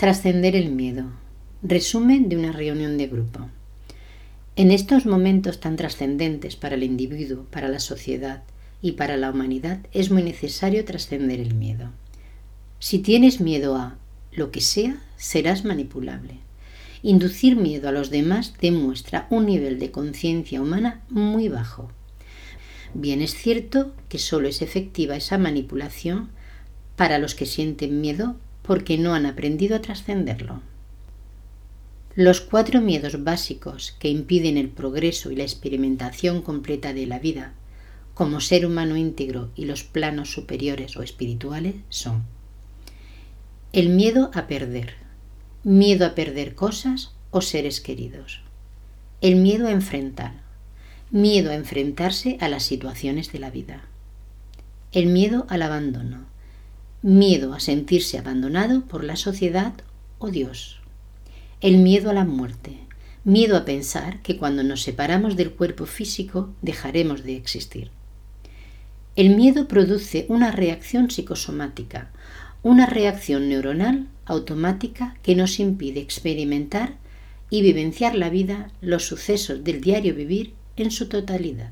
Trascender el miedo. Resumen de una reunión de grupo. En estos momentos tan trascendentes para el individuo, para la sociedad y para la humanidad, es muy necesario trascender el miedo. Si tienes miedo a lo que sea, serás manipulable. Inducir miedo a los demás demuestra un nivel de conciencia humana muy bajo. Bien es cierto que solo es efectiva esa manipulación para los que sienten miedo porque no han aprendido a trascenderlo. Los 4 miedos básicos que impiden el progreso y la experimentación completa de la vida como ser humano íntegro y los planos superiores o espirituales son: el miedo a perder cosas o seres queridos; el miedo a enfrentarse a las situaciones de la vida; el miedo al abandono, miedo a sentirse abandonado por la sociedad o Dios; el miedo a la muerte, miedo a pensar que cuando nos separamos del cuerpo físico dejaremos de existir. El miedo produce una reacción psicosomática, una reacción neuronal automática que nos impide experimentar y vivenciar la vida, los sucesos del diario vivir en su totalidad.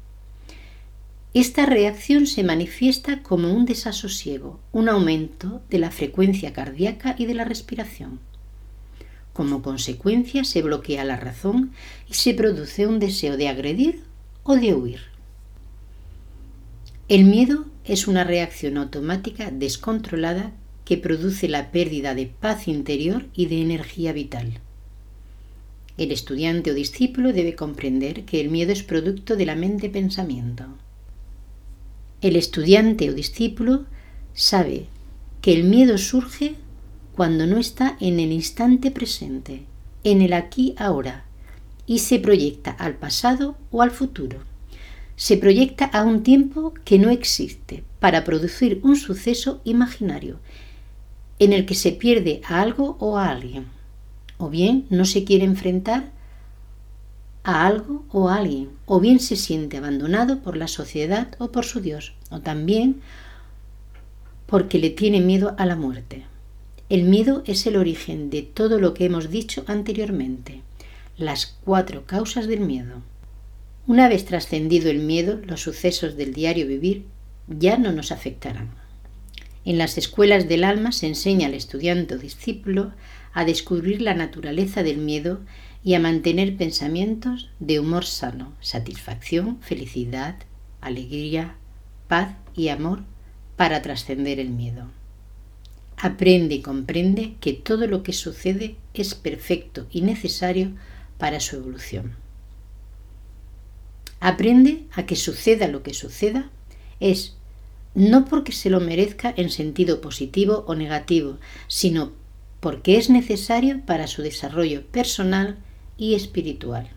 Esta reacción se manifiesta como un desasosiego, un aumento de la frecuencia cardíaca y de la respiración. Como consecuencia se bloquea la razón y se produce un deseo de agredir o de huir. El miedo es una reacción automática descontrolada que produce la pérdida de paz interior y de energía vital. El estudiante o discípulo debe comprender que el miedo es producto de la mente-pensamiento. El estudiante o discípulo sabe que el miedo surge cuando no está en el instante presente, en el aquí-ahora, y se proyecta al pasado o al futuro. Se proyecta a un tiempo que no existe para producir un suceso imaginario en el que se pierde a algo o a alguien, o bien no se quiere enfrentar a algo o a alguien, o bien se siente abandonado por la sociedad o por su Dios, o también porque le tiene miedo a la muerte. El miedo es el origen de todo lo que hemos dicho anteriormente, las 4 causas del miedo. Una vez trascendido el miedo, los sucesos del diario vivir ya no nos afectarán. En las escuelas del alma se enseña al estudiante o discípulo a descubrir la naturaleza del miedo y a mantener pensamientos de humor sano, satisfacción, felicidad, alegría, paz y amor para trascender el miedo. Aprende y comprende que todo lo que sucede es perfecto y necesario para su evolución. Aprende a que suceda lo que suceda es no porque se lo merezca en sentido positivo o negativo, sino porque es necesario para su desarrollo personal y espiritual.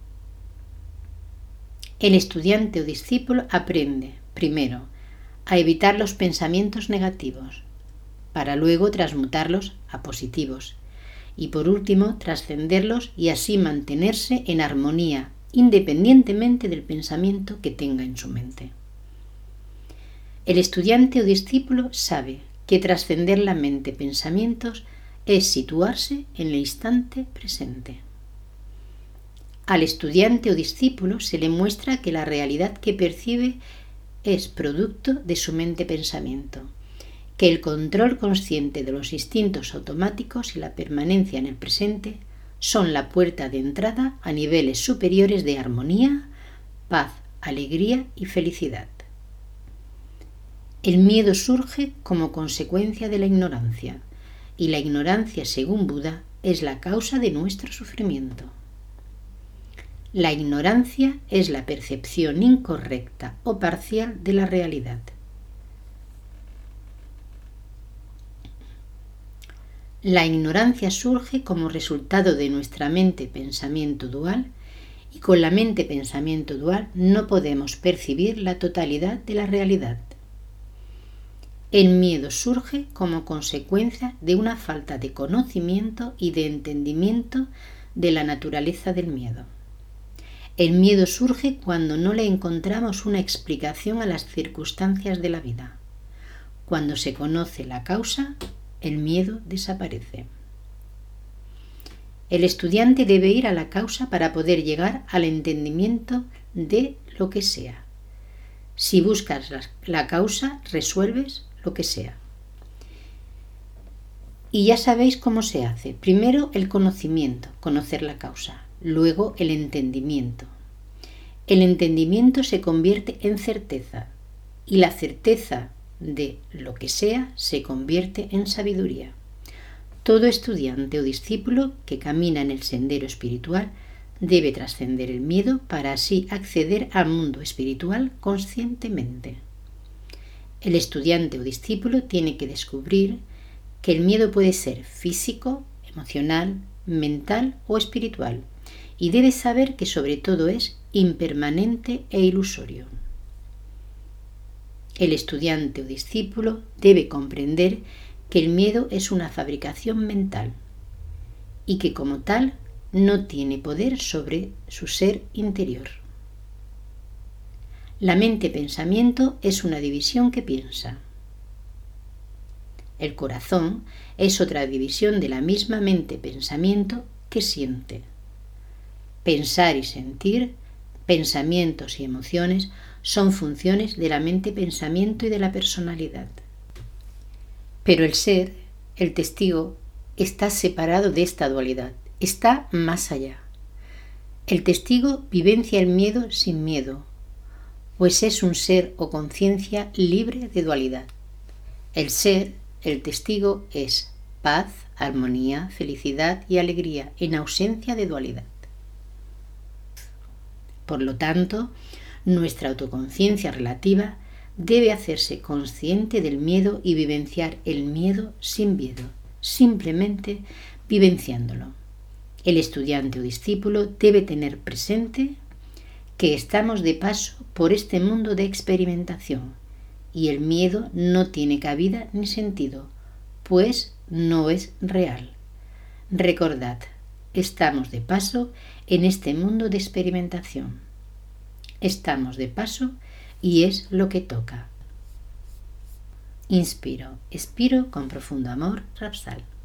El estudiante o discípulo aprende, primero, a evitar los pensamientos negativos, para luego transmutarlos a positivos y por último trascenderlos y así mantenerse en armonía independientemente del pensamiento que tenga en su mente. El estudiante o discípulo sabe que trascender la mente-pensamientos es situarse en el instante presente. Al estudiante o discípulo se le muestra que la realidad que percibe es producto de su mente-pensamiento, que el control consciente de los instintos automáticos y la permanencia en el presente son la puerta de entrada a niveles superiores de armonía, paz, alegría y felicidad. El miedo surge como consecuencia de la ignorancia, y la ignorancia, según Buda, es la causa de nuestro sufrimiento. La ignorancia es la percepción incorrecta o parcial de la realidad. La ignorancia surge como resultado de nuestra mente-pensamiento dual y con la mente-pensamiento dual no podemos percibir la totalidad de la realidad. El miedo surge como consecuencia de una falta de conocimiento y de entendimiento de la naturaleza del miedo. El miedo surge cuando no le encontramos una explicación a las circunstancias de la vida. Cuando se conoce la causa, el miedo desaparece. El estudiante debe ir a la causa para poder llegar al entendimiento de lo que sea. Si buscas la causa, resuelves lo que sea. Y ya sabéis cómo se hace. Primero el conocimiento, conocer la causa. Luego el entendimiento. El entendimiento se convierte en certeza y la certeza de lo que sea se convierte en sabiduría. Todo estudiante o discípulo que camina en el sendero espiritual debe trascender el miedo para así acceder al mundo espiritual conscientemente. El estudiante o discípulo tiene que descubrir que el miedo puede ser físico, emocional, mental o espiritual, y debe saber que sobre todo es impermanente e ilusorio. El estudiante o discípulo debe comprender que el miedo es una fabricación mental y que como tal no tiene poder sobre su ser interior. La mente-pensamiento es una división que piensa. El corazón es otra división de la misma mente-pensamiento que siente. Pensar y sentir, pensamientos y emociones son funciones de la mente-pensamiento y de la personalidad. Pero el ser, el testigo, está separado de esta dualidad, está más allá. El testigo vivencia el miedo sin miedo, pues es un ser o conciencia libre de dualidad. El ser, el testigo, es paz, armonía, felicidad y alegría en ausencia de dualidad. Por lo tanto, nuestra autoconciencia relativa debe hacerse consciente del miedo y vivenciar el miedo sin miedo, simplemente vivenciándolo. El estudiante o discípulo debe tener presente que estamos de paso por este mundo de experimentación y el miedo no tiene cabida ni sentido, pues no es real. Recordad, estamos de paso en este mundo de experimentación. Estamos de paso y es lo que toca. Inspiro, expiro con profundo amor, Rapsal.